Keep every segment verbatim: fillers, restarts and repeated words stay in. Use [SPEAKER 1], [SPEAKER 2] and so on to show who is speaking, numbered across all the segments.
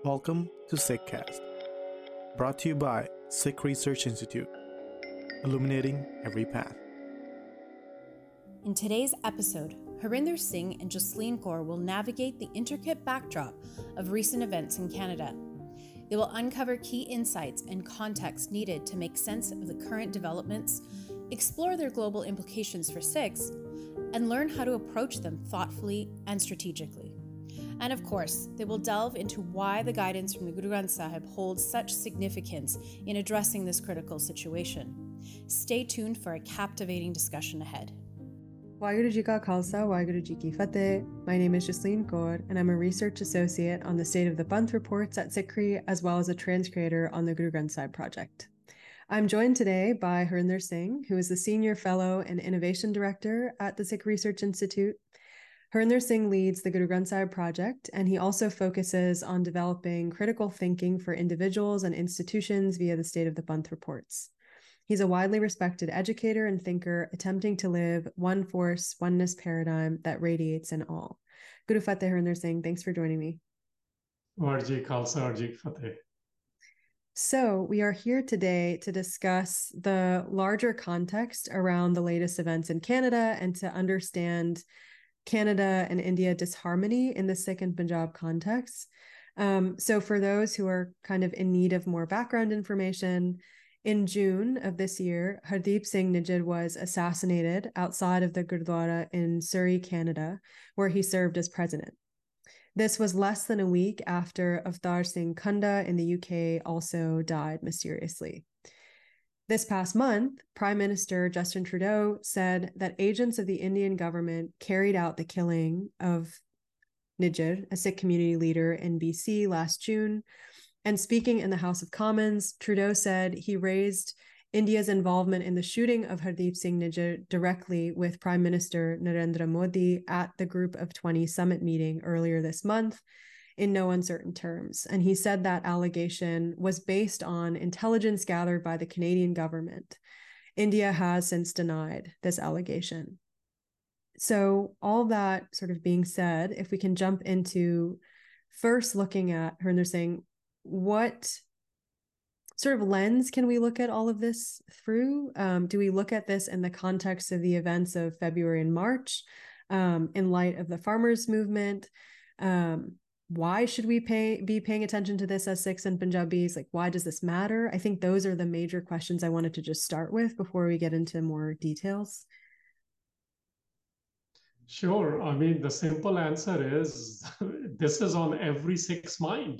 [SPEAKER 1] Welcome to SickCast, brought to you by Sikh Research Institute, illuminating every path.
[SPEAKER 2] In today's episode, Harinder Singh and Jasleen Kaur will navigate the intricate backdrop of recent events in Canada. They will uncover key insights and context needed to make sense of the current developments, explore their global implications for Sikhs, and learn how to approach them thoughtfully and strategically. And of course, they will delve into why the guidance from the Guru Granth Sahib holds such significance in addressing this critical situation. Stay tuned for a captivating discussion ahead.
[SPEAKER 3] Waheguru Ji Ka Khalsa, Waheguru Ji Ki Fateh. My name is Jasleen Kaur, and I'm a research associate on the State of the Panth reports at Sikri, as well as a transcreator on the Guru Granth Sahib project. I'm joined today by Harinder Singh, who is the Senior Fellow and Innovation Director at the Sikh Research Institute. Harinder Singh leads the Guru Granth Sahib project, and he also focuses on developing critical thinking for individuals and institutions via the State of the Panth reports. He's a widely respected educator and thinker attempting to live one force, oneness paradigm that radiates in all. Guru Fateh Harinder Singh, thanks for joining me.
[SPEAKER 4] Warji Khalsa, Warji Fateh.
[SPEAKER 3] So we are here today to discuss the larger context around the latest events in Canada and to understand Canada and India disharmony in the Sikh and Punjab context. Um, so for those who are kind of in need of more background information, in June of this year, Hardeep Singh Nijjar was assassinated outside of the Gurdwara in Surrey, Canada, where he served as president. This was less than a week after Avtar Singh Kunda in the U K also died mysteriously. This past month, Prime Minister Justin Trudeau said that agents of the Indian government carried out the killing of Nijjar, a Sikh community leader in B C last June. And speaking in the House of Commons, Trudeau said he raised India's involvement in the shooting of Hardeep Singh Nijjar directly with Prime Minister Narendra Modi at the Group of twenty summit meeting earlier this month in no uncertain terms. And he said that allegation was based on intelligence gathered by the Canadian government. India has since denied this allegation. So all that sort of being said, if we can jump into first looking at Harinder Singh, what sort of lens can we look at all of this through? Um, do we look at this in the context of the events of February and March, um, in light of the farmers' movement? Um, why should we pay be paying attention to this as Sikhs and Punjabis? Like, why does this matter? I think those are the major questions I wanted to just start with before we get into more details.
[SPEAKER 4] Sure. I mean, the simple answer is this is on every Sikh's mind.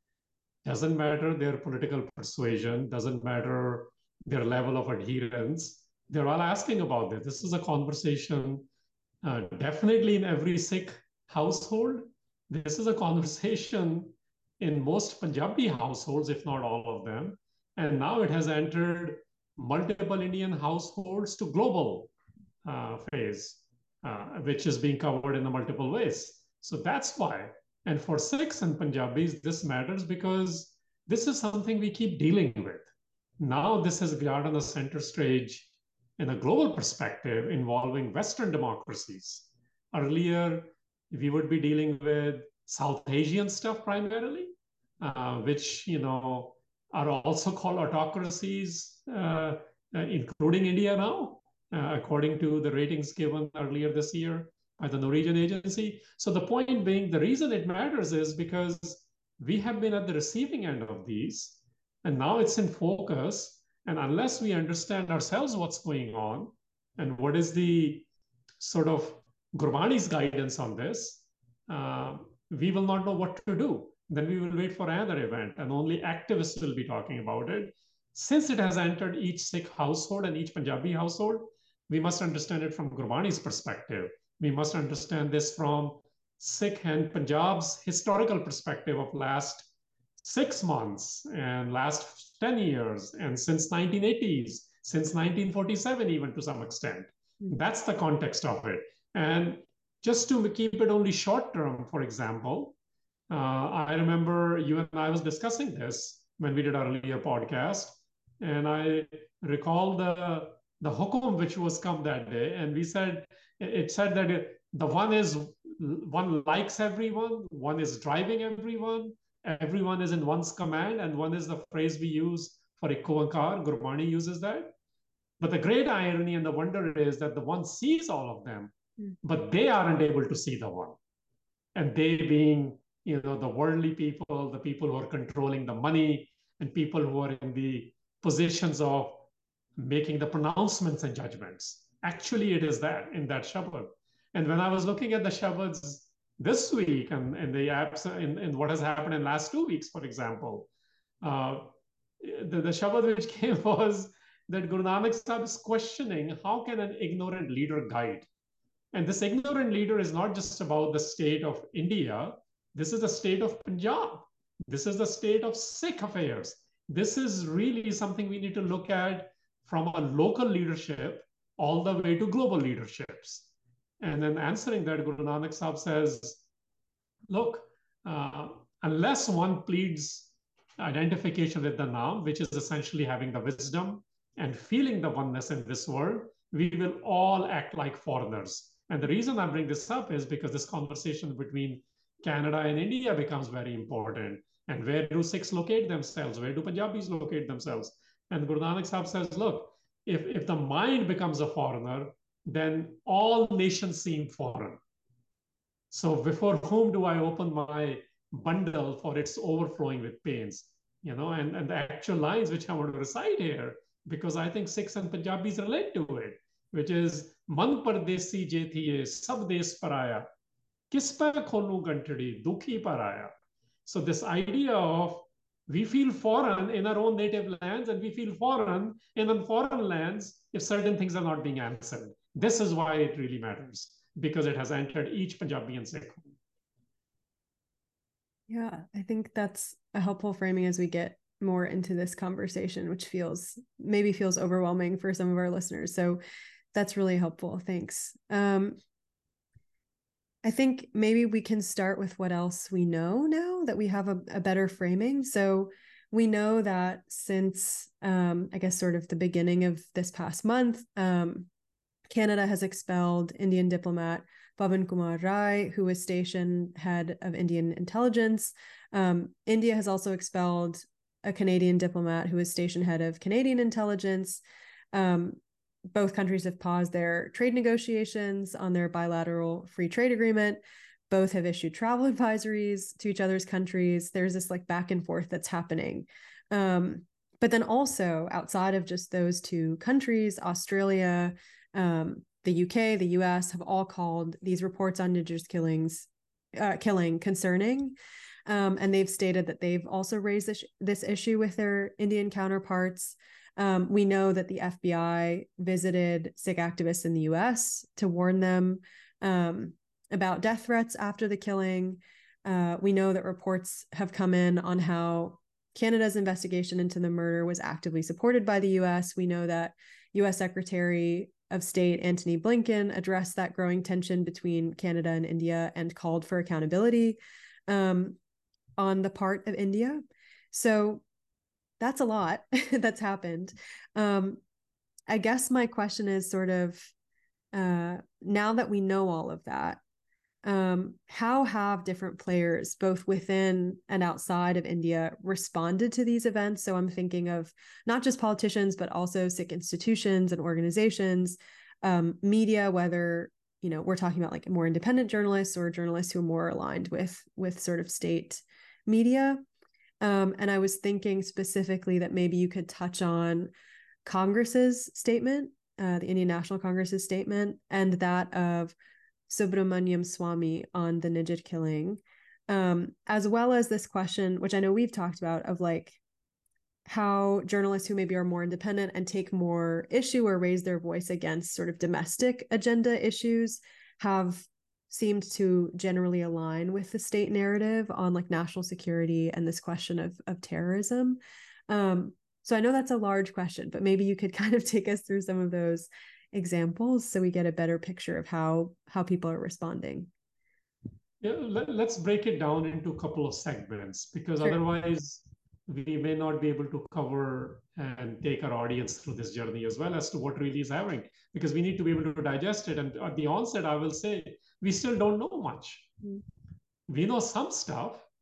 [SPEAKER 4] Doesn't matter their political persuasion, doesn't matter their level of adherence. They're all asking about this. This is a conversation uh, definitely in every Sikh household. This is a conversation in most Punjabi households, if not all of them. And now it has entered multiple Indian households to global uh, phase, uh, which is being covered in the multiple ways. So that's why. And for Sikhs and Punjabis, this matters because this is something we keep dealing with. Now this has got on the center stage in a global perspective involving Western democracies. Earlier, we would be dealing with South Asian stuff primarily, uh, which, you know, are also called autocracies, uh, uh, including India now, uh, according to the ratings given earlier this year by the Norwegian agency. So the point being, the reason it matters is because we have been at the receiving end of these, and now it's in focus. And unless we understand ourselves what's going on and what is the sort of Gurbani's guidance on this, uh, we will not know what to do. Then we will wait for another event, and only activists will be talking about it. Since it has entered each Sikh household and each Punjabi household, we must understand it from Gurbani's perspective. We must understand this from Sikh and Punjab's historical perspective of last six months and last ten years, and since nineteen eighties, since nineteen forty-seven, even to some extent. That's the context of it. And just to keep it only short term, for example, uh, I remember you and I was discussing this when we did our earlier podcast, and I recall the the hukum which was come that day, and we said, it said that it, the one is, one likes everyone, one is driving everyone, everyone is in one's command, and one is the phrase we use for ek oankar. Gurbani uses that. But the great irony and the wonder is that the one sees all of them, mm. but they aren't able to see the one. And they being, you know, the worldly people, the people who are controlling the money, and people who are in the positions of making the pronouncements and judgments. Actually, it is that in that Shabad. And when I was looking at the Shabads this week and, and the apps in, in what has happened in the last two weeks, for example, uh, the, the Shabad which came was that Guru Nanak Sahib is questioning how can an ignorant leader guide? And this ignorant leader is not just about the state of India. This is the state of Punjab. This is the state of Sikh affairs. This is really something we need to look at from a local leadership all the way to global leaderships. And then answering that, Guru Nanak Sahib says, look, uh, unless one pleads identification with the Naam, which is essentially having the wisdom and feeling the oneness in this world, we will all act like foreigners. And the reason I bring this up is because this conversation between Canada and India becomes very important. And where do Sikhs locate themselves? Where do Punjabis locate themselves? And Guru Nanak Sahib says, look, if, if the mind becomes a foreigner, then all nations seem foreign. So before whom do I open my bundle for its overflowing with pains? You know, and, and the actual lines which I want to recite here, because I think Sikhs and Punjabis relate to it, which is, Man pardesi je thiye, sab des paraya, kis par kholu gantadi, dukhi paraya. So this idea of we feel foreign in our own native lands and we feel foreign in on foreign lands if certain things are not being answered. This is why it really matters, because it has entered each Punjabi and Sikh.
[SPEAKER 3] Yeah, I think that's a helpful framing as we get more into this conversation, which feels maybe feels overwhelming for some of our listeners. So that's really helpful. Thanks. Um, I think maybe we can start with what else we know now that we have a, a better framing. So we know that since, um, I guess, sort of the beginning of this past month, um, Canada has expelled Indian diplomat Pavan Kumar Rai, who was station head of Indian intelligence. Um, India has also expelled a Canadian diplomat who was station head of Canadian intelligence. Um, both countries have paused their trade negotiations on their bilateral free trade agreement. Both have issued travel advisories to each other's countries. There's this like back and forth that's happening. Um, but then also outside of just those two countries, Australia, um, the U K, the U S have all called these reports on Indigenous killings, uh, killing concerning. Um, and they've stated that they've also raised this, this issue with their Indian counterparts. Um, we know that the F B I visited Sikh activists in the U S to warn them um, about death threats after the killing. Uh, we know that reports have come in on how Canada's investigation into the murder was actively supported by the U S. We know that U S Secretary of State Antony Blinken addressed that growing tension between Canada and India and called for accountability um, on the part of India. So that's a lot that's happened. Um, I guess my question is sort of, uh, now that we know all of that, um, how have different players, both within and outside of India, responded to these events? So I'm thinking of not just politicians, but also Sikh institutions and organizations, um, media, whether, you know, we're talking about like more independent journalists or journalists who are more aligned with, with sort of state media. Um, and I was thinking specifically that maybe you could touch on Congress's statement, uh, the Indian National Congress's statement, and that of Subramaniam Swamy on the Nijjat killing, um, as well as this question, which I know we've talked about, of like how journalists who maybe are more independent and take more issue or raise their voice against sort of domestic agenda issues have seemed to generally align with the state narrative on like national security and this question of, of terrorism. Um, so I know that's a large question, but maybe you could kind of take us through some of those examples so we get a better picture of how how people are responding.
[SPEAKER 4] Yeah, let, let's break it down into a couple of segments, because sure. Otherwise we may not be able to cover and take our audience through this journey as well as to what really is happening, because we need to be able to digest it. And at the onset, I will say, we still don't know much. Mm. We know some stuff,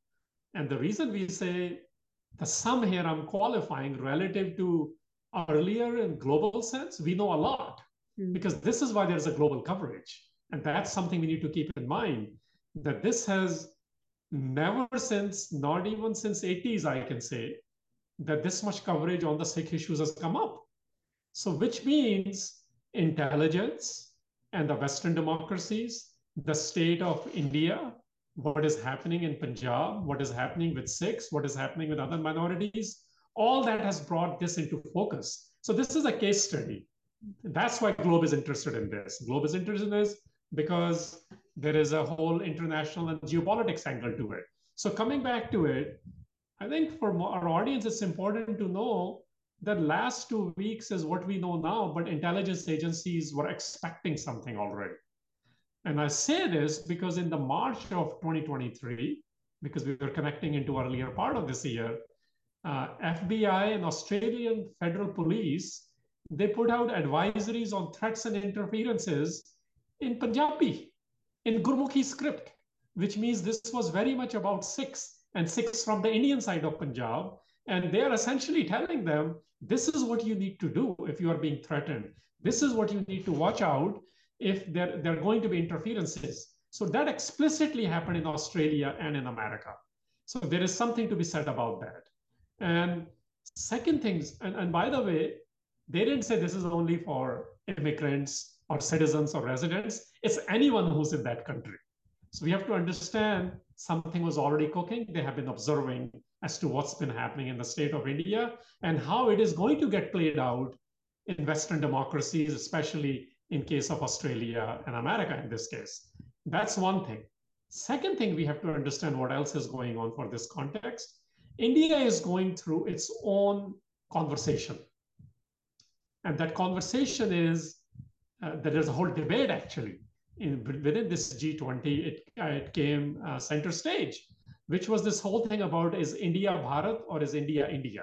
[SPEAKER 4] And the reason we say the sum here I'm qualifying relative to earlier in global sense, we know a lot, mm. because this is why there's a global coverage. And that's something we need to keep in mind, that this has never since, not even since eighties, I can say, that this much coverage on the Sikh issues has come up. So which means intelligence and the Western democracies, the state of India, what is happening in Punjab, what is happening with Sikhs, what is happening with other minorities, all that has brought this into focus. So this is a case study. That's why Globe is interested in this. Globe is interested in this because there is a whole international and geopolitics angle to it. So coming back to it, I think for our audience, it's important to know that last two weeks is what we know now, but intelligence agencies were expecting something already. And I say this because in the March of twenty twenty-three, because we were connecting into earlier part of this year, uh, F B I and Australian Federal Police, they put out advisories on threats and interferences in Punjabi, in Gurmukhi script, which means this was very much about Sikhs and Sikhs from the Indian side of Punjab. And they're essentially telling them, this is what you need to do if you are being threatened. This is what you need to watch out if there, there are going to be interferences. So that explicitly happened in Australia and in America. So there is something to be said about that. And second things, and, and by the way, they didn't say this is only for immigrants or citizens or residents. It's anyone who's in that country. So we have to understand something was already cooking. They have been observing as to what's been happening in the state of India and how it is going to get played out in Western democracies, especially in case of Australia and America in this case. That's one thing. Second thing, we have to understand what else is going on for this context. India is going through its own conversation. And that conversation is, uh, there is a whole debate actually. In, within this G twenty, it, uh, it came uh, center stage, which was this whole thing about, is India Bharat or is India India?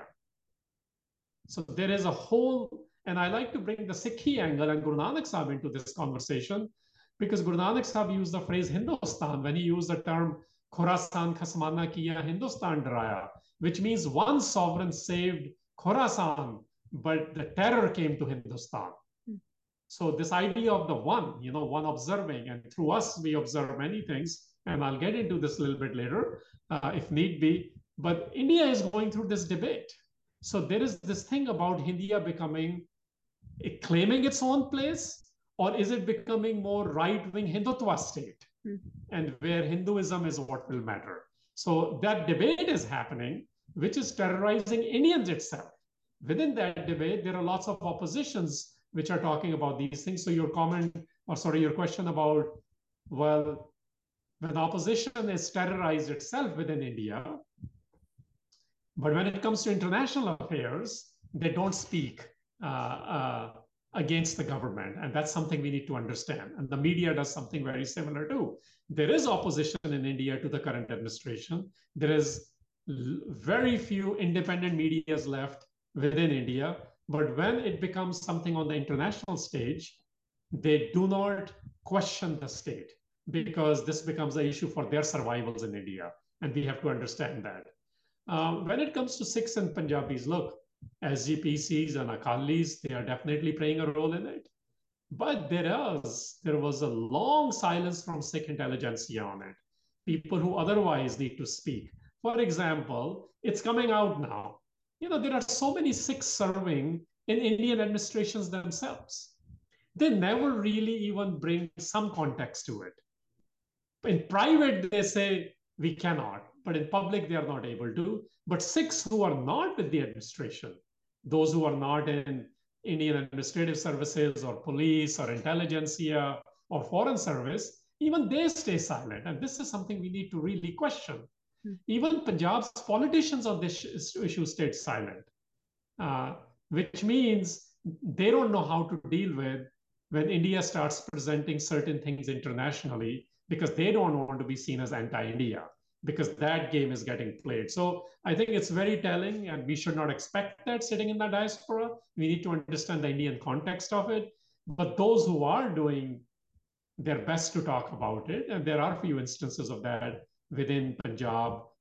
[SPEAKER 4] So there is a whole, and I like to bring the Sikhi angle and Guru Nanak Sahib into this conversation, because Guru Nanak Sahib used the phrase Hindustan when he used the term Khorasan Khasmana Kiya Hindustan Daraya, which means one sovereign saved Khorasan, but the terror came to Hindustan. So this idea of the one, you know, one observing, and through us, we observe many things, and I'll get into this a little bit later, uh, if need be, but India is going through this debate. So there is this thing about India becoming, it claiming its own place, or is it becoming more right-wing Hindutva state, mm-hmm. and where Hinduism is what will matter. So that debate is happening, which is terrorizing Indians itself. Within that debate, there are lots of oppositions which are talking about these things. So your comment, or sorry, your question about, well, when opposition is terrorized itself within India, but when it comes to international affairs, they don't speak uh, uh, against the government. And that's something we need to understand. And the media does something very similar too. There is opposition in India to the current administration. There is very few independent medias left within India. But when it becomes something on the international stage, they do not question the state, because this becomes an issue for their survivals in India. And we have to understand that. Um, when it comes to Sikhs and Punjabis, look, S G P Cs and Akalis, they are definitely playing a role in it. But there is, there was a long silence from Sikh intelligentsia on it. People who otherwise need to speak. For example, it's coming out now. You know, there are so many Sikhs serving in Indian administrations themselves. They never really even bring some context to it. In private, they say, we cannot. But in public, they are not able to. But Sikhs who are not with the administration, those who are not in Indian administrative services or police or intelligentsia or foreign service, even they stay silent. And this is something we need to really question. Even Punjab's politicians on this issue stayed silent, uh, which means they don't know how to deal with when India starts presenting certain things internationally, because they don't want to be seen as anti-India, because that game is getting played. So I think it's very telling, and we should not expect that sitting in the diaspora. We need to understand the Indian context of it. But those who are doing their best to talk about it, and there are a few instances of that within Punjab,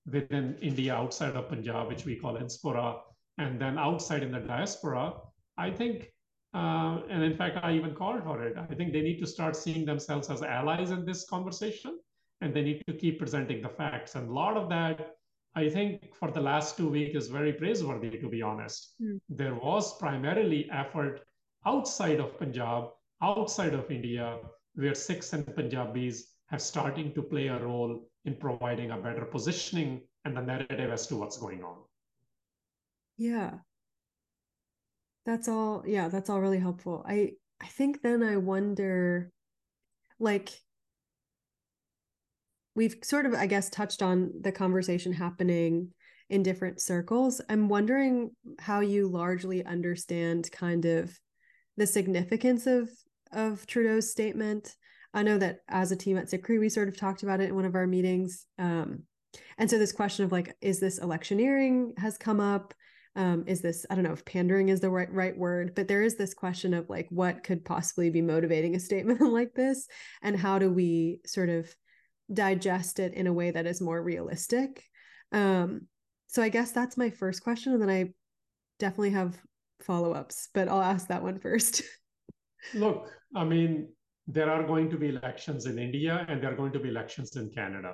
[SPEAKER 4] within India, outside of Punjab, which we call Inspora, and then outside in the diaspora, I think, uh, and in fact, I even called for it. I think they need to start seeing themselves as allies in this conversation, and they need to keep presenting the facts. And a lot of that, I think, for the last two weeks is very praiseworthy, to be honest. Mm. There was primarily effort outside of Punjab, outside of India, where Sikhs and Punjabis have starting to play a role in providing a better positioning and the narrative as to what's going on.
[SPEAKER 3] Yeah. That's all. Yeah, that's all really helpful. I, I think then I wonder, like, we've sort of, I guess, touched on the conversation happening in different circles. I'm wondering how you largely understand kind of the significance of, of Trudeau's statement. I know that as a team at S I C R I, we sort of talked about it in one of our meetings. Um, and so this question of like, is this electioneering has come up? Um, is this, I don't know if pandering is the right, right word, but there is this question of like, what could possibly be motivating a statement like this? And how do we sort of digest it in a way that is more realistic? Um, so I guess that's my first question. And then I definitely have follow-ups, but I'll ask that one first.
[SPEAKER 4] Look, I mean, there are going to be elections in India and there are going to be elections in Canada.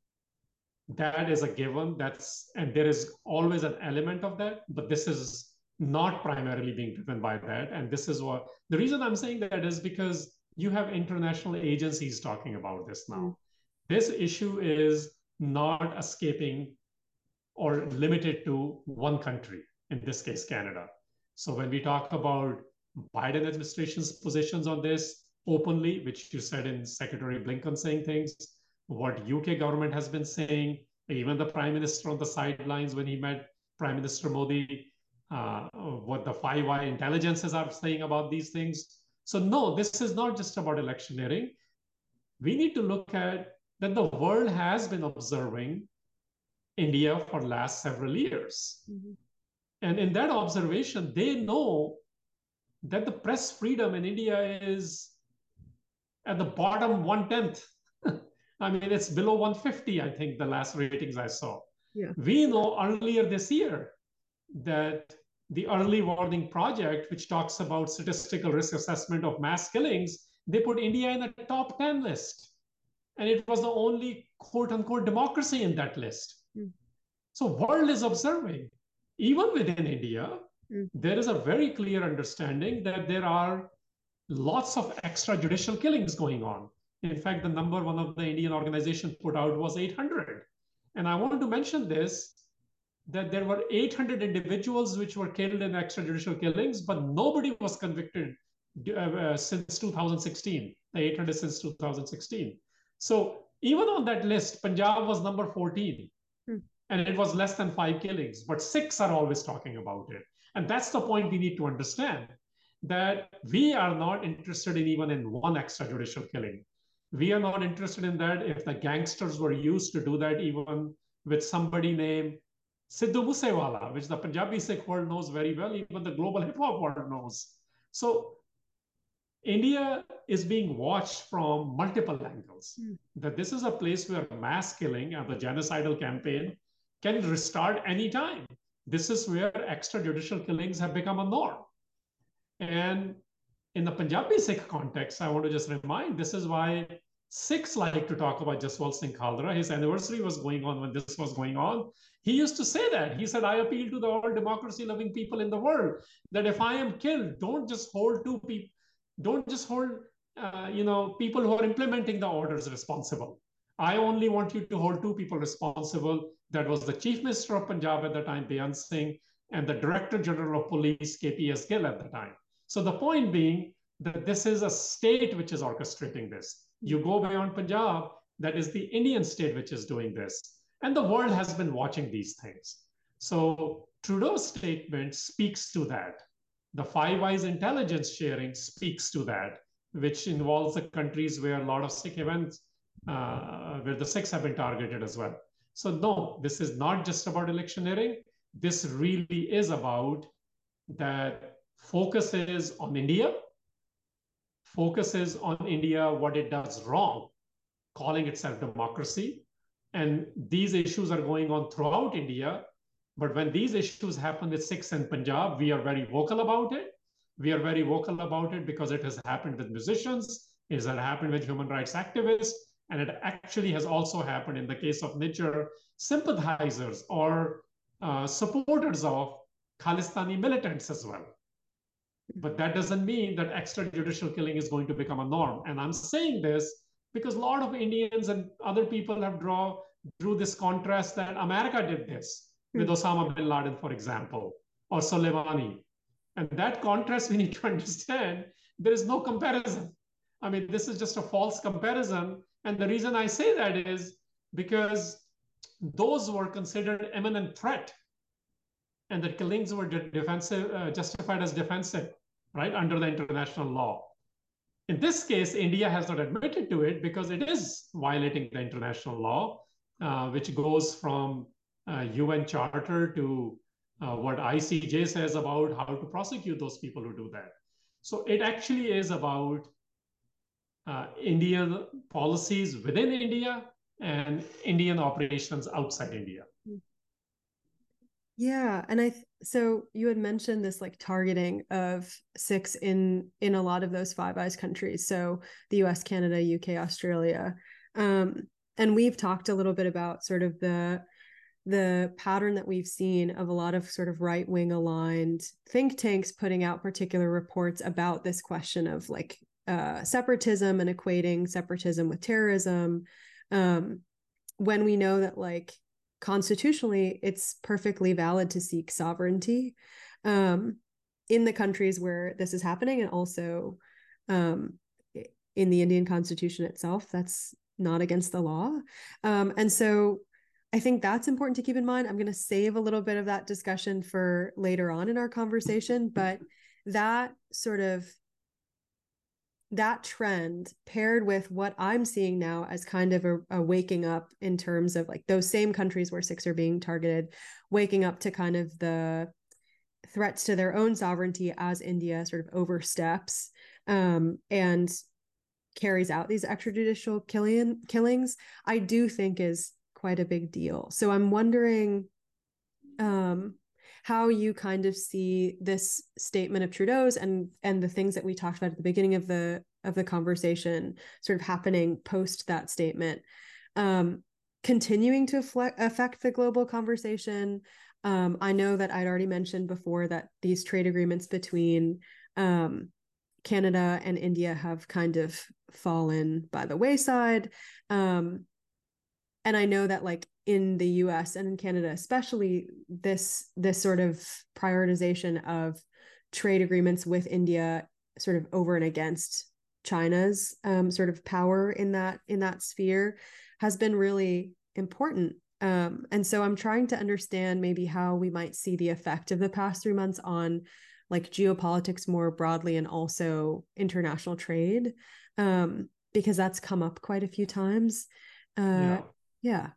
[SPEAKER 4] That is a given. That's, and there is always an element of that, but this is not primarily being driven by that. And this is what, the reason I'm saying that is because you have international agencies talking about this now. Mm. This issue is not escaping or limited to one country, in this case, Canada. So when we talk about Biden administration's positions on this openly, which you said in Secretary Blinken saying things, what U K government has been saying, even the Prime Minister on the sidelines when he met Prime Minister Modi, uh, what the Five Eye intelligences are saying about these things. So no, this is not just about electioneering. We need to look at that the world has been observing India for the last several years. Mm-hmm. And in that observation, they know that the press freedom in India is at the bottom one-tenth. I mean, it's below one fifty, I think, the last ratings I saw. Yeah. We know earlier this year that the Early Warning Project, which talks about statistical risk assessment of mass killings, they put India in the top ten list. And it was the only quote-unquote democracy in that list. Mm. So world is observing. Even within India, mm. there is a very clear understanding that there are lots of extrajudicial killings going on. In fact, the number one of the Indian organization put out was eight hundred. And I want to mention this, that there were eight hundred individuals which were killed in extrajudicial killings, but nobody was convicted uh, since two thousand sixteen, the eight hundred since two thousand sixteen. So even on that list, Punjab was number fourteen, hmm. and it was less than five killings, but Sikhs are always talking about it. And that's the point we need to understand, that we are not interested in even in one extrajudicial killing. We are not interested in that if the gangsters were used to do that even with somebody named Sidhu Moosewala, which the Punjabi Sikh world knows very well, even the global hip hop world knows. So India is being watched from multiple angles. Mm. That this is a place where mass killing and the genocidal campaign can restart anytime. This is where extrajudicial killings have become a norm. And in the Punjabi Sikh context, I want to just remind, this is why Sikhs like to talk about Jaswant Singh Khalra. His anniversary was going on when this was going on. He used to say that. He said, I appeal to the all democracy-loving people in the world that if I am killed, don't just hold two people, don't just hold uh, you know, people who are implementing the orders responsible. I only want you to hold two people responsible. That was the Chief Minister of Punjab at the time, Beyant Singh, and the Director General of Police, K P S Gill, at the time. So the point being that this is a state which is orchestrating this. You go beyond Punjab, that is the Indian state which is doing this. And the world has been watching these things. So Trudeau's statement speaks to that. The Five Eyes intelligence sharing speaks to that, which involves the countries where a lot of Sikh events, uh, where the Sikhs have been targeted as well. So no, this is not just about electioneering. This really is about that focus is on India, focus is on India, what it does wrong, calling itself democracy, And these issues are going on throughout India. But when these issues happen with Sikhs in Punjab, we are very vocal about it. We are very vocal about it because it has happened with musicians, it has happened with human rights activists, and it actually has also happened in the case of Niger sympathizers or uh, supporters of Khalistani militants as well. But that doesn't mean that extrajudicial killing is going to become a norm. And I'm saying this because a lot of Indians and other people have draw, drew this contrast that America did this with Osama bin Laden, for example, or Soleimani. And that contrast we need to understand, there is no comparison. I mean, this is just a false comparison. And the reason I say that is because those were considered imminent threat, and the killings were defensive, uh, justified as defensive, right, under the international law. In this case, India has not admitted to it because it is violating the international law, uh, which goes from uh, U N Charter to uh, what I C J says about how to prosecute those people who do that. So it actually is about uh, Indian policies within India and Indian operations outside India.
[SPEAKER 3] Yeah, and I th- so you had mentioned this like targeting of Sikhs in in a lot of those Five Eyes countries, so the U S, Canada, U K, Australia, um, and we've talked a little bit about sort of the the pattern that we've seen of a lot of sort of right wing aligned think tanks putting out particular reports about this question of like uh, separatism and equating separatism with terrorism, um, when we know that like constitutionally it's perfectly valid to seek sovereignty um, in the countries where this is happening, and also um, in the Indian Constitution itself, that's not against the law. Um, and so I think that's important to keep in mind. I'm going to save a little bit of that discussion for later on in our conversation, but that sort of that trend paired with what I'm seeing now as kind of a, a waking up in terms of like those same countries where Sikhs are being targeted, waking up to kind of the threats to their own sovereignty as India sort of oversteps um, and carries out these extrajudicial killing, killings, I do think is quite a big deal. So I'm wondering um, how you kind of see this statement of Trudeau's and and the things that we talked about at the beginning of the of the conversation sort of happening post that statement, um, continuing to fle- affect the global conversation. Um, I know that I'd already mentioned before that these trade agreements between um, Canada and India have kind of fallen by the wayside. Um, and I know that like in the U S and in Canada, especially this, this sort of prioritization of trade agreements with India sort of over and against China's um, sort of power in that, in that sphere has been really important. Um, and so I'm trying to understand maybe how we might see the effect of the past three months on like geopolitics more broadly and also international trade, um, because that's come up quite a few times. Uh, yeah. yeah.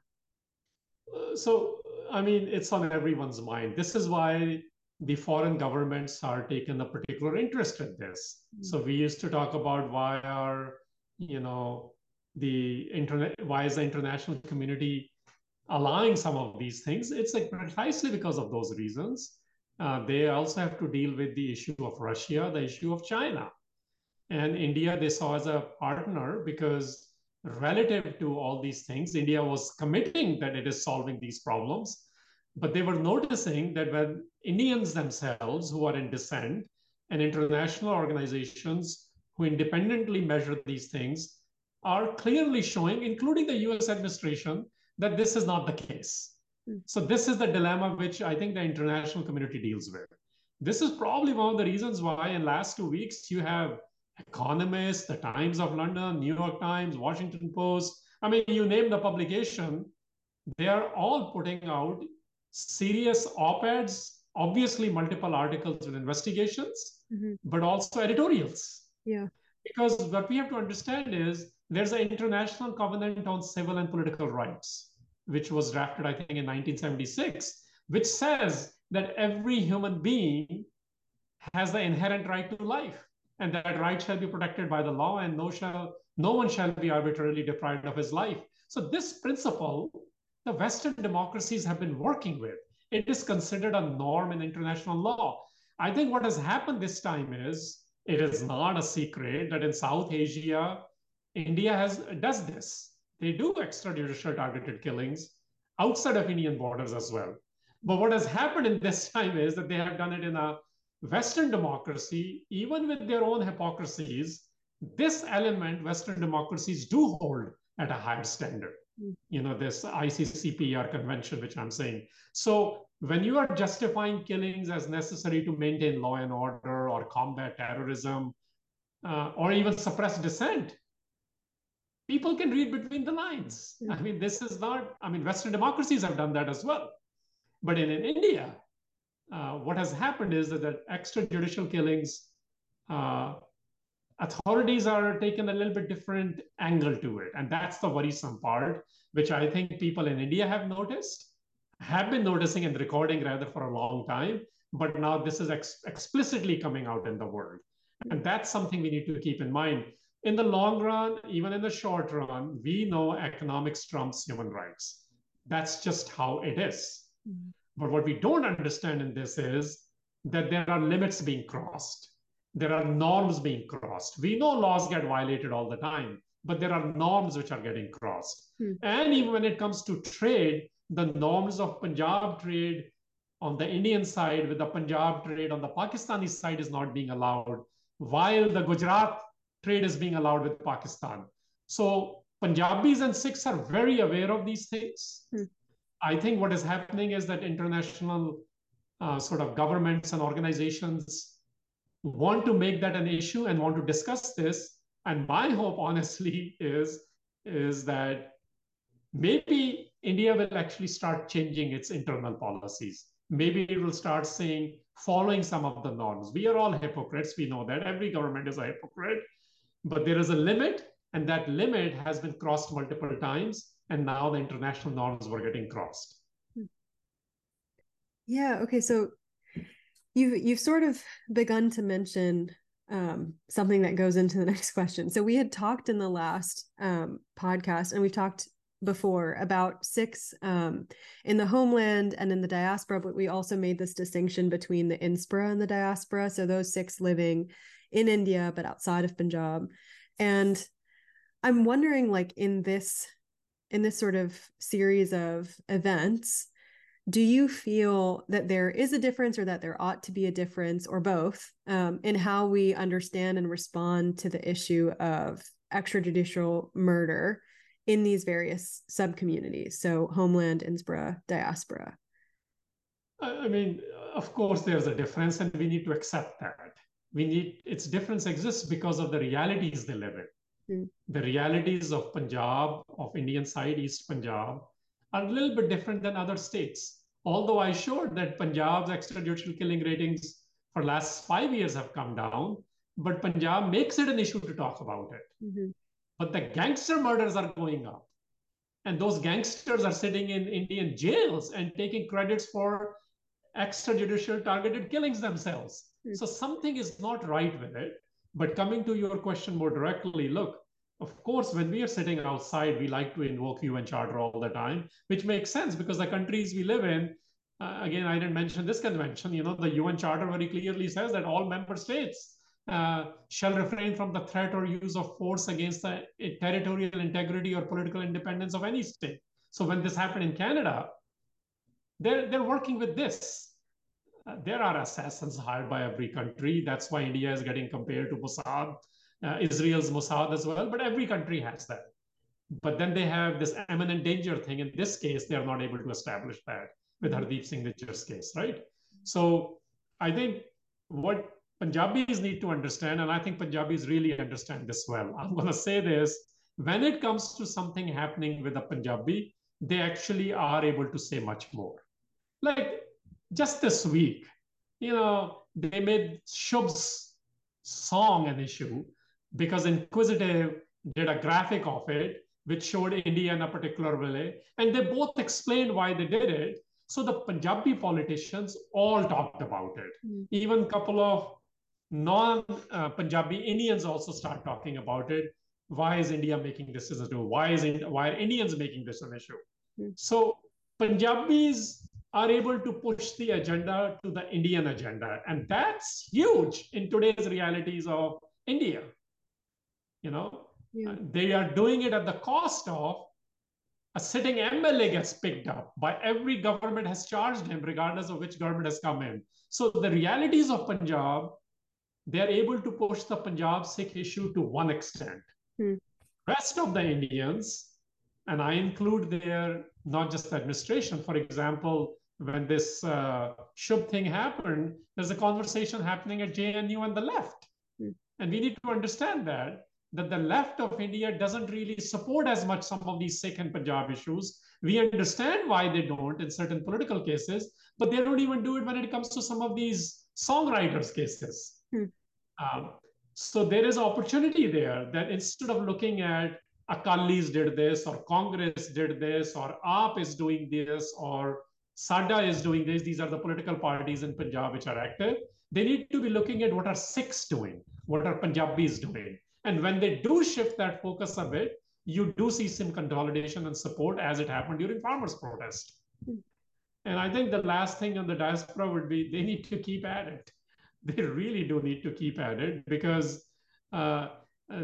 [SPEAKER 4] Uh, so, I mean, it's on everyone's mind. This is why the foreign governments are taking a particular interest in this. Mm-hmm. So we used to talk about why are, you know, the internet, why is the international community allowing some of these things? It's like precisely because of those reasons. Uh, they also have to deal with the issue of Russia, the issue of China. And India, they saw as a partner because relative to all these things, India was committing that it is solving these problems. But they were noticing that when Indians themselves who are in dissent and international organizations who independently measure these things are clearly showing, including the U S administration, that this is not the case. So this is the dilemma which I think the international community deals with. This is probably one of the reasons why in the last two weeks you have Economist, the Times of London, New York Times, Washington Post. I mean, you name the publication, they are all putting out serious op-eds, obviously multiple articles and investigations, mm-hmm. but also editorials.
[SPEAKER 3] Yeah.
[SPEAKER 4] Because what we have to understand is there's an International Covenant on Civil and Political Rights, which was drafted, I think, in nineteen seventy-six, which says that every human being has the inherent right to life, and that right shall be protected by the law, and no, shall, no one shall be arbitrarily deprived of his life. So this principle, the Western democracies have been working with. It is considered a norm in international law. I think what has happened this time is, it is not a secret that in South Asia, India has does this. They do extrajudicial targeted killings outside of Indian borders as well. But what has happened in this time is that they have done it in a Western democracy, even with their own hypocrisies. This element, Western democracies do hold at a higher standard. Mm. You know, this I C C P R convention, which I'm saying. So when you are justifying killings as necessary to maintain law and order or combat terrorism, uh, or even suppress dissent, people can read between the lines. Mm. I mean, this is not, I mean, Western democracies have done that as well. But in, in India, uh, what has happened is that, that extrajudicial killings, uh, authorities are taking a little bit different angle to it. And that's the worrisome part, which I think people in India have noticed, have been noticing and recording rather for a long time. But now this is ex explicitly coming out in the world. And that's something we need to keep in mind. In the long run, even in the short run, we know economics trumps human rights. That's just how it is. Mm-hmm. But what we don't understand in this is that there are limits being crossed. There are norms being crossed. We know laws get violated all the time, but there are norms which are getting crossed. Hmm. And even when it comes to trade, the norms of Punjab trade on the Indian side with the Punjab trade on the Pakistani side is not being allowed, while the Gujarat trade is being allowed with Pakistan. So Punjabis and Sikhs are very aware of these things. Hmm. I think what is happening is that international uh, sort of governments and organizations want to make that an issue and want to discuss this. And my hope, honestly, is, is that maybe India will actually start changing its internal policies. Maybe it will start saying, following some of the norms. We are all hypocrites. We know that. Every government is a hypocrite. But there is a limit, and that limit has been crossed multiple times. And now the international norms were getting crossed.
[SPEAKER 3] Yeah. Okay. So you've you've sort of begun to mention um, something that goes into the next question. So we had talked in the last um, podcast, and we've talked before about Sikhs um, in the homeland and in the diaspora, but we also made this distinction between the Inspira and the diaspora. So those Sikhs living in India but outside of Punjab, and I'm wondering, like in this. in this sort of series of events, do you feel that there is a difference, or that there ought to be a difference, or both, um, in how we understand and respond to the issue of extrajudicial murder in these various subcommunities? So homeland, Inspira, diaspora.
[SPEAKER 4] I mean, of course, there's a difference, and we need to accept that. We need, its difference exists because of the realities they live in. The realities of Punjab, of Indian side, East Punjab, are a little bit different than other states. Although I showed that Punjab's extrajudicial killing ratings for last five years have come down, but Punjab makes it an issue to talk about it. Mm-hmm. But the gangster murders are going up. And those gangsters are sitting in Indian jails and taking credits for extrajudicial targeted killings themselves. Mm-hmm. So something is not right with it. But coming to your question more directly, look, of course, when we are sitting outside, we like to invoke U N Charter all the time, which makes sense because the countries we live in, uh, again, I didn't mention this convention, you know, the U N Charter very clearly says that all member states uh, shall refrain from the threat or use of force against the territorial integrity or political independence of any state. So when this happened in Canada, they're, they're working with this. Uh, there are assassins hired by every country. That's why India is getting compared to Mossad, uh, Israel's Mossad as well. But every country has that. But then they have this imminent danger thing. In this case, they are not able to establish that with Hardeep Singh Nijjar's case, right? So I think what Punjabis need to understand, and I think Punjabis really understand this well. I'm going to say this. When it comes to something happening with a Punjabi, they actually are able to say much more. Like, just this week, you know, they made Shubh's song an issue because Inquisitive did a graphic of it, which showed India in a particular way. And they both explained why they did it. So the Punjabi politicians all talked about it. Mm. Even a couple of non-Punjabi uh, Indians also start talking about it. why is India making this as an issue? Why is it, why are Indians making this an issue?
[SPEAKER 3] Mm.
[SPEAKER 4] So Punjabis are able to push the agenda to the Indian agenda. And that's huge in today's realities of India. You know,
[SPEAKER 3] Yeah.
[SPEAKER 4] they are doing it at the cost of a sitting M L A gets picked up by every government has charged him, regardless of which government has come in. So the realities of Punjab, they're able to push the Punjab Sikh issue to one extent.
[SPEAKER 3] Hmm.
[SPEAKER 4] Rest of the Indians, and I include there not just the administration, for example, when this uh, Shubh thing happened, there's a conversation happening at J N U and the left. Hmm. And we need to understand that, that the left of India doesn't really support as much some of these Sikh and Punjab issues. We understand why they don't in certain political cases, but they don't even do it when it comes to some of these songwriters' cases. Hmm. Um, so there is opportunity there that instead of looking at Akalis did this, or Congress did this, or A P is doing this, or Sada is doing this, these are the political parties in Punjab which are active, they need to be looking at what are Sikhs doing, what are Punjabis doing. And when they do shift that focus a bit, you do see some consolidation and support as it happened during farmers' protest. Mm. And I think the last thing on the diaspora would be they need to keep at it. They really do need to keep at it because, uh, uh,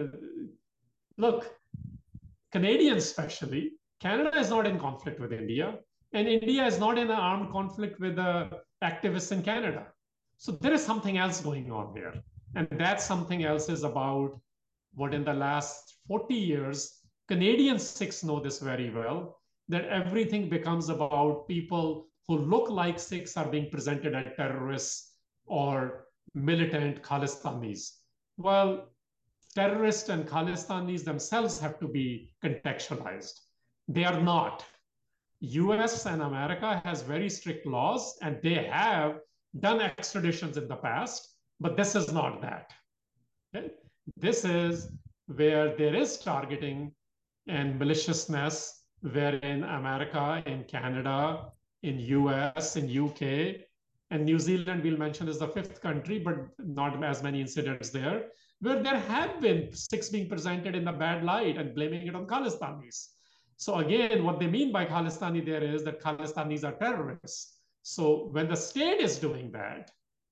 [SPEAKER 4] look, Canadians especially, Canada is not in conflict with India, and India is not in an armed conflict with the activists in Canada. So there is something else going on here. And that something else is about what in the last forty years, Canadian Sikhs know this very well, that everything becomes about people who look like Sikhs are being presented as terrorists or militant Khalistanis. Well, terrorists and Khalistanis themselves have to be contextualized. They are not. U S and America has very strict laws, and they have done extraditions in the past, but this is not that. Okay? This is where there is targeting and maliciousness, wherein America, in Canada, in U S, in U K, and New Zealand, we'll mention, is the fifth country, but not as many incidents there, where there have been Sikhs being presented in a bad light and blaming it on Khalistanis. So again, what they mean by Khalistani there is that Khalistanis are terrorists. So when the state is doing that,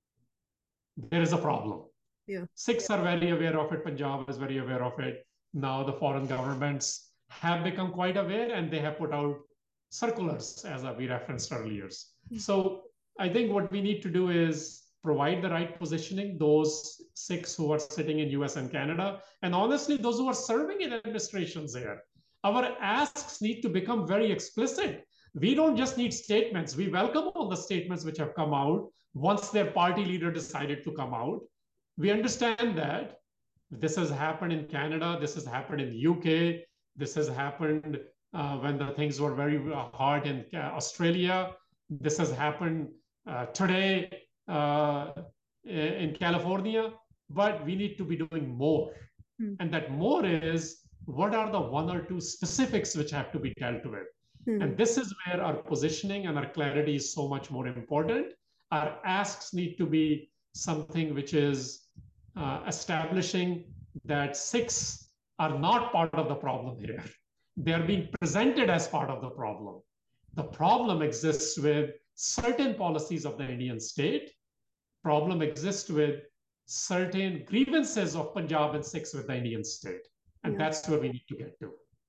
[SPEAKER 4] there is a problem. Yeah. Sikhs are very aware of it. Punjab is very aware of it. Now the foreign governments have become quite aware, and they have put out circulars, as we referenced earlier. Mm-hmm. So I think what we need to do is provide the right positioning, those Sikhs who are sitting in U S and Canada, and honestly, those who are serving in administrations here. Our asks need to become very explicit. We don't just need statements. We welcome all the statements which have come out once their party leader decided to come out. We understand that this has happened in Canada, this has happened in the U K, this has happened uh, when the things were very hard in uh, Australia, this has happened uh, today uh, in California, but we need to be doing more. Hmm. And that more is, what are the one or two specifics which have to be dealt with? Hmm. And this is where our positioning and our clarity is so much more important. Our asks need to be something which is uh, establishing that Sikhs are not part of the problem here. They're being presented as part of the problem. The problem exists with certain policies of the Indian state. Problem exists with certain grievances of Punjab and Sikhs with the Indian state. And yeah. That's where we need to get to.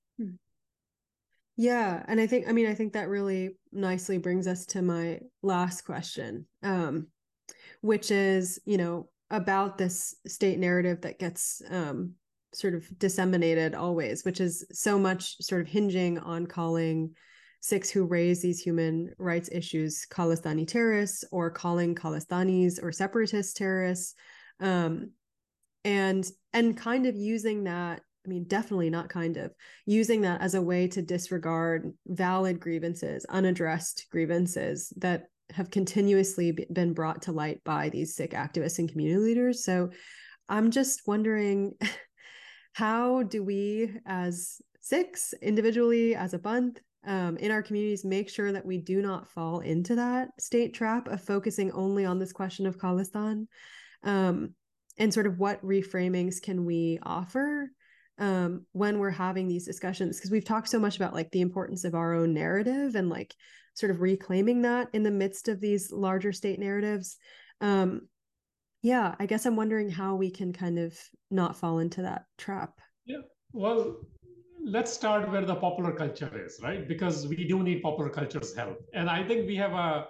[SPEAKER 3] Yeah. And I think, I mean, I think that really nicely brings us to my last question, um, which is, you know, about this state narrative that gets um, sort of disseminated always, which is so much sort of hinging on calling Sikhs who raise these human rights issues Khalistani terrorists, or calling Khalistanis or separatist terrorists, um, and and kind of using that, I mean, definitely not kind of, using that as a way to disregard valid grievances, unaddressed grievances that have continuously been brought to light by these Sikh activists and community leaders. So I'm just wondering, how do we as Sikhs individually, as a Bandh, um, in our communities, make sure that we do not fall into that state trap of focusing only on this question of Khalistan? Um, and sort of what reframings can we offer um, when we're having these discussions, because we've talked so much about like the importance of our own narrative and like sort of reclaiming that in the midst of these larger state narratives. Um, yeah, I guess I'm wondering how we can kind of not fall into that trap.
[SPEAKER 4] Yeah, well, let's start where the popular culture is, right? Because we do need popular culture's help. And I think we have a,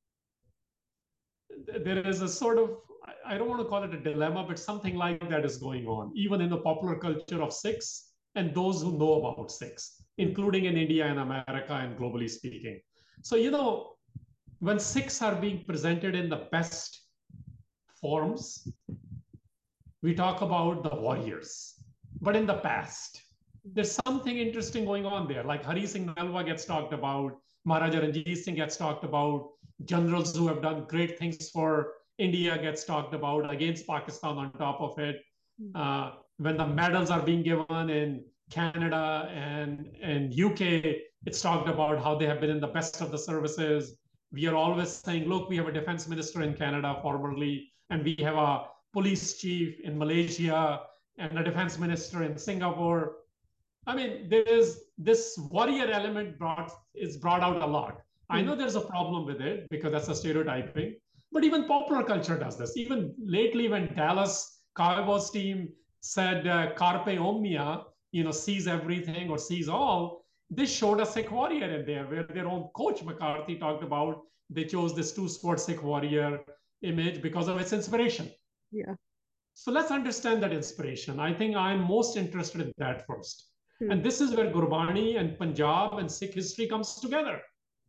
[SPEAKER 4] there is a sort of, I don't want to call it a dilemma, but something like that is going on, even in the popular culture of Sikhs and those who know about Sikhs, including in India and America and globally speaking. So, you know, when Sikhs are being presented in the best forms, we talk about the warriors. But in the past, there's something interesting going on there. Like Hari Singh Nalwa gets talked about, Maharaja Ranjit Singh gets talked about, generals who have done great things for India gets talked about, against Pakistan on top of it. Uh, when the medals are being given in Canada and, and U K, it's talked about how they have been in the best of the services. We are always saying, look, we have a defense minister in Canada formerly, and we have a police chief in Malaysia and a defense minister in Singapore. I mean, there is this warrior element brought is brought out a lot. I know there's a problem with it because that's a stereotyping, but even popular culture does this. Even lately, when Dallas Cowboys team said uh, "Carpe Omnia," you know, seize everything or seize all, they showed a Sikh warrior in there, where their own coach McCarthy talked about they chose this two-sport Sikh warrior image because of its inspiration.
[SPEAKER 3] Yeah.
[SPEAKER 4] So let's understand that inspiration. I think I'm most interested in that first. Hmm. And this is where Gurbani and Punjab and Sikh history comes together.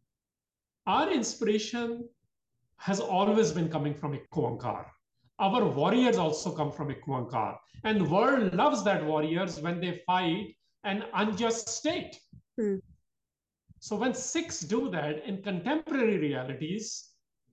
[SPEAKER 4] Our inspiration has always been coming from Ikko Onkar. Our warriors also come from Ikko Onkar. And the world loves that warriors when they fight an unjust state. Hmm. So when Sikhs do that in contemporary realities,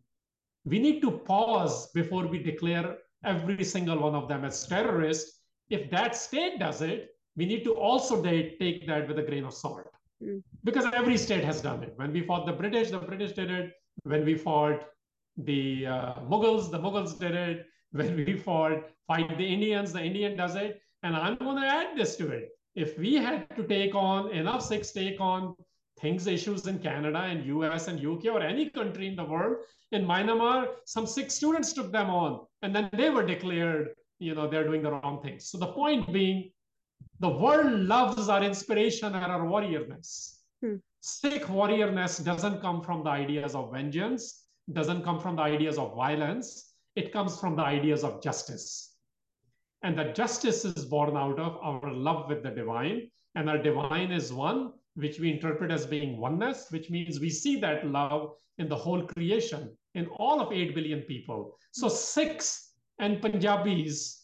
[SPEAKER 4] we need to pause before we declare every single one of them as terrorists. If that state does it, we need to also take that with a grain of salt. Mm. Because every state has done it. When we fought the British, the British did it. When we fought the uh, Mughals, the Mughals did it. When we fought, fight the Indians, the Indian does it. And I'm going to add this to it. If we had to take on, enough Sikhs take on things, issues in Canada and U S and U K or any country in the world, in Myanmar, some Sikh students took them on, and then they were declared, you know, they're doing the wrong things. So the point being, the world loves our inspiration and our warriorness. Hmm. Sikh warriorness doesn't come from the ideas of vengeance, doesn't come from the ideas of violence. It comes from the ideas of justice. And that justice is born out of our love with the divine. And our divine is one, which we interpret as being oneness, which means we see that love in the whole creation, in all of eight billion people. So Sikhs and Punjabis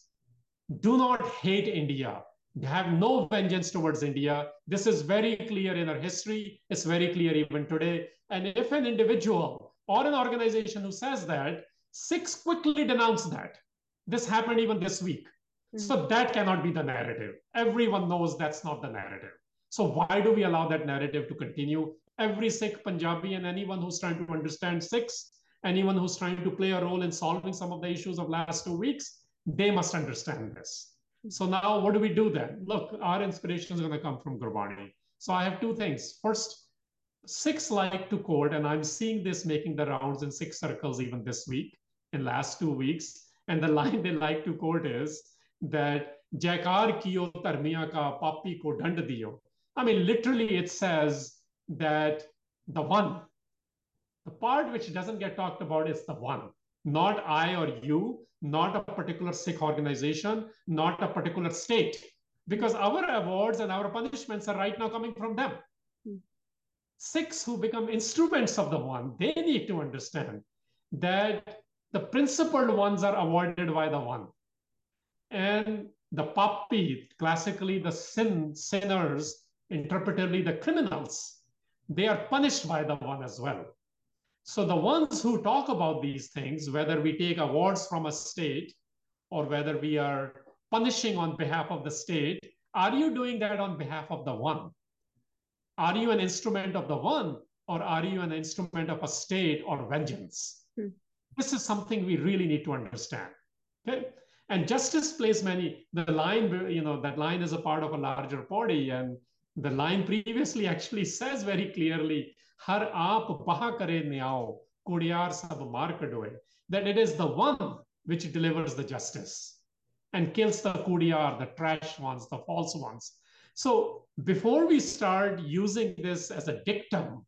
[SPEAKER 4] do not hate India. They have no vengeance towards India. This is very clear in our history. It's very clear even today. And if an individual or an organization who says that, Sikhs quickly denounce that. This happened even this week. Mm-hmm. So that cannot be the narrative. Everyone knows that's not the narrative. So why do we allow that narrative to continue? Every Sikh, Punjabi, and anyone who's trying to understand Sikhs, anyone who's trying to play a role in solving some of the issues of last two weeks, they must understand this. So now what do we do then? Look, our inspiration is going to come from Gurbani. So I have two things. First, Sikhs like to quote, and I'm seeing this making the rounds in Sikh circles even this week, in last two weeks. And the line they like to quote is that, Jaikar kiyo dharmiya ka papi ko dand diyo. I mean, literally it says that the one, the part which doesn't get talked about is the one, not I or you, not a particular Sikh organization, not a particular state, because our awards and our punishments are right now coming from them. Hmm. Sikhs who become instruments of the one, they need to understand that the principled ones are awarded by the one. And the papi, classically the sin, sinners, interpretively the criminals, they are punished by the one as well. So the ones who talk about these things, whether we take awards from a state or whether we are punishing on behalf of the state, are you doing that on behalf of the one? Are you an instrument of the one, or are you an instrument of a state or vengeance? Hmm. This is something we really need to understand. Okay. And justice plays many, the line, you know, that line is a part of a larger body. And the line previously actually says very clearly, Har aap baha kare nyao, kudiyar sab maar kadoe, that it is the one which delivers the justice and kills the kudiyar, the trash ones, the false ones. So before we start using this as a dictum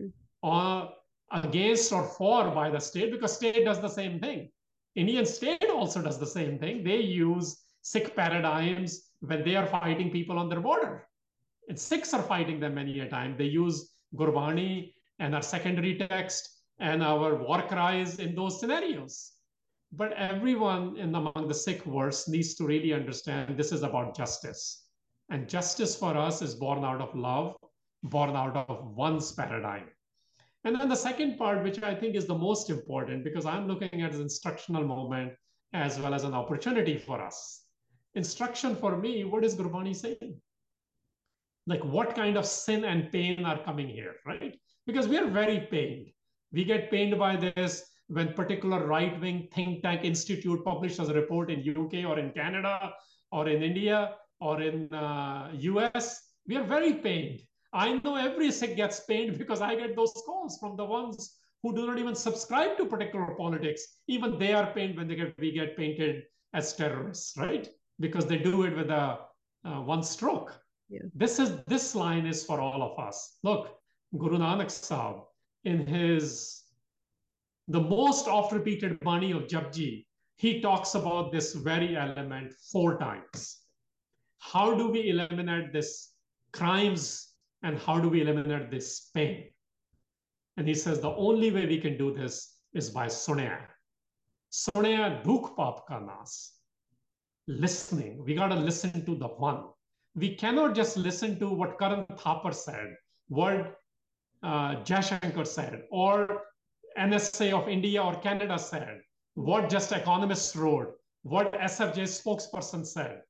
[SPEAKER 4] or against or for by the state, because state does the same thing. Indian state also does the same thing. They use Sikh paradigms when they are fighting people on their border. And Sikhs are fighting them many a time. They use Gurbani and our secondary text and our war cries in those scenarios. But everyone in among the Sikh verse needs to really understand this is about justice. And justice for us is born out of love, born out of one's paradigm. And then the second part, which I think is the most important, because I'm looking at an instructional moment as well as an opportunity for us. Instruction for me, what is Gurbani saying? Like what kind of sin and pain are coming here, right? Because we are very pained. We get pained by this when particular right-wing think tank institute publishes a report in U K or in Canada or in India or in uh, U S. We are very pained. I know every Sikh gets pained because I get those calls from the ones who do not even subscribe to particular politics. Even they are pained when they get, we get painted as terrorists, right? Because they do it with a uh, one stroke. Yeah. This is this line is for all of us. Look, Guru Nanak Sahib, in his the most oft repeated Bani of Japji, he talks about this very element four times. How do we eliminate this crimes and how do we eliminate this pain? And he says the only way we can do this is by sunaya. Sunaya dukh paap ka nas. Listening. We got to listen to the one. We cannot just listen to what Karan Thapar said, what uh, Jaishankar said, or N S A of India or Canada said, what Just Economist wrote, what S F J spokesperson said.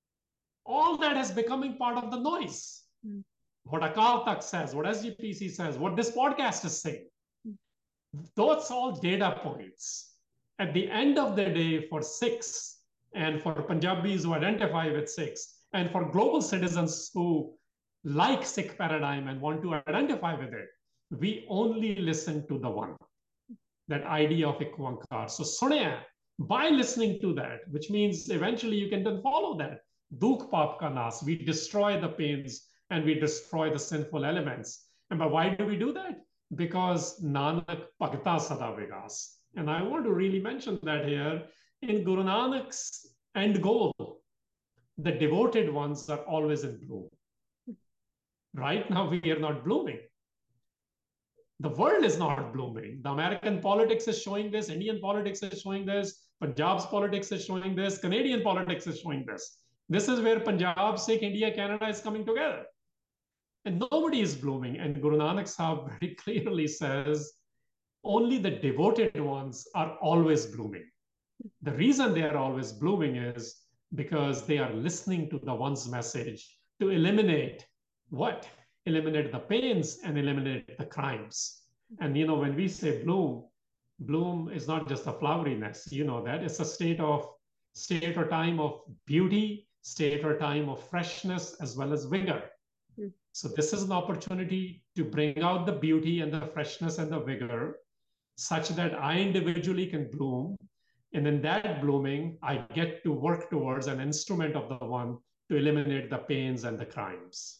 [SPEAKER 4] All that is becoming part of the noise. Mm. What Akal Takht says, what S G P C says, what this podcast is saying. Mm. Those all data points. At the end of the day, for Sikhs and for Punjabis who identify with Sikhs, and for global citizens who like Sikh paradigm and want to identify with it, we only listen to the one, that idea of Ik Oankar. So Sunaya, by listening to that, which means eventually you can then follow that. Dukh paap ka nas, we destroy the pains and we destroy the sinful elements. And but why do we do that? Because Nanak Bhagta Sada Vigas. And I want to really mention that here. In Guru Nanak's end goal, the devoted ones are always in bloom. Right now, we are not blooming. The world is not blooming. The American politics is showing this. Indian politics is showing this. Punjab's politics is showing this. Canadian politics is showing this. This is where Punjab, Sikh, India, Canada is coming together. And nobody is blooming. And Guru Nanak Sahib very clearly says, only the devoted ones are always blooming. The reason they are always blooming is because they are listening to the one's message to eliminate what? Eliminate the pains and eliminate the crimes. And, you know, when we say bloom, bloom is not just a floweriness, you know that. It's a state of, state or time of beauty, state or time of freshness, as well as vigor. Mm. So this is an opportunity to bring out the beauty and the freshness and the vigor such that I individually can bloom. And in that blooming, I get to work towards an instrument of the one to eliminate the pains and the crimes.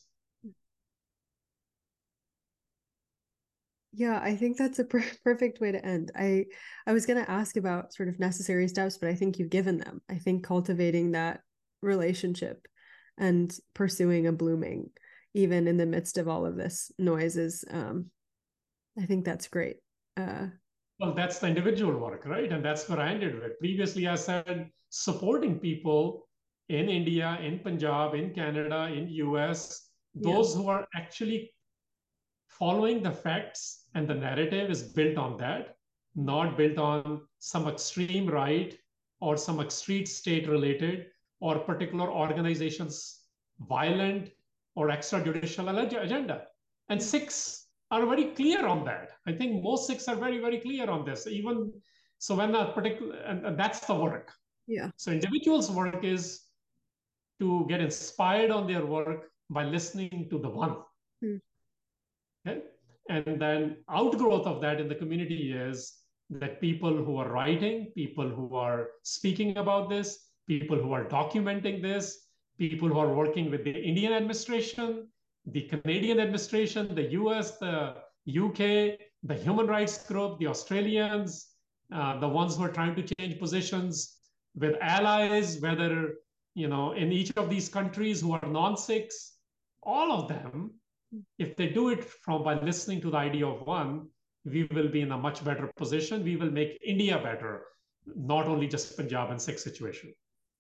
[SPEAKER 3] Yeah, I think that's a per- perfect way to end. I, I was going to ask about sort of necessary steps, but I think you've given them. I think cultivating that relationship and pursuing a blooming, even in the midst of all of this noise, is, um, I think that's great. Uh,
[SPEAKER 4] Well, that's the individual work, right? And that's what I ended with. Previously, I said supporting people in India, in Punjab, in Canada, in U S, those yeah. who are actually following the facts and the narrative is built on that, not built on some extreme right or some extreme state related or particular organization's violent or extrajudicial agenda. And Sikhs are very clear on that. I think most Sikhs are very, very clear on this. Even so, when a particular, and that's the work.
[SPEAKER 3] Yeah.
[SPEAKER 4] So individuals' work is to get inspired on their work by listening to the one. Mm. Okay? And then outgrowth of that in the community is that people who are writing, people who are speaking about this, people who are documenting this, people who are working with the Indian administration, the Canadian administration, the U S, the U K, the human rights group, the Australians, uh, the ones who are trying to change positions with allies, whether, you know, in each of these countries who are non-Sikhs, all of them, if they do it from by listening to the idea of one, we will be in a much better position. We will make India better, not only just Punjab and Sikh situation.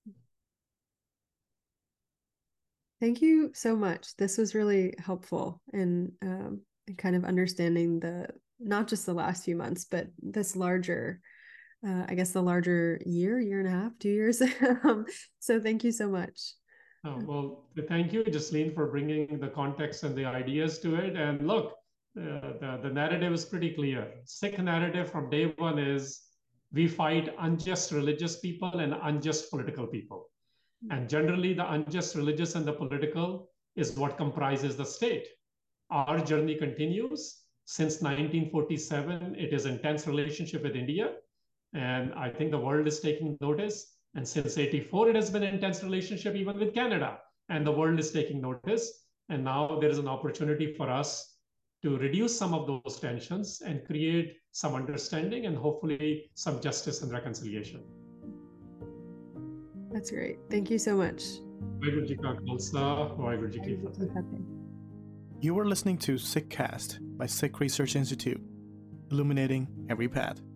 [SPEAKER 3] Thank you so much. This was really helpful in, um, in kind of understanding the, not just the last few months, but this larger, uh, I guess the larger year, year and a half, two years. So thank you so much.
[SPEAKER 4] Oh, well, thank you, Jasleen, for bringing the context and the ideas to it. And look, uh, the, the narrative is pretty clear. Sikh narrative from day one is we fight unjust religious people and unjust political people. And generally, the unjust religious and the political is what comprises the state. Our journey continues. Since nineteen forty-seven, it is intense relationship with India. And I think the world is taking notice. And since eighty-four, it has been an intense relationship even with Canada. And the world is taking notice. And now there is an opportunity for us to reduce some of those tensions and create some understanding and hopefully some justice and reconciliation.
[SPEAKER 3] That's great. Thank you so much.
[SPEAKER 1] You were listening to SikhCast by Sikh Research Institute, illuminating every path.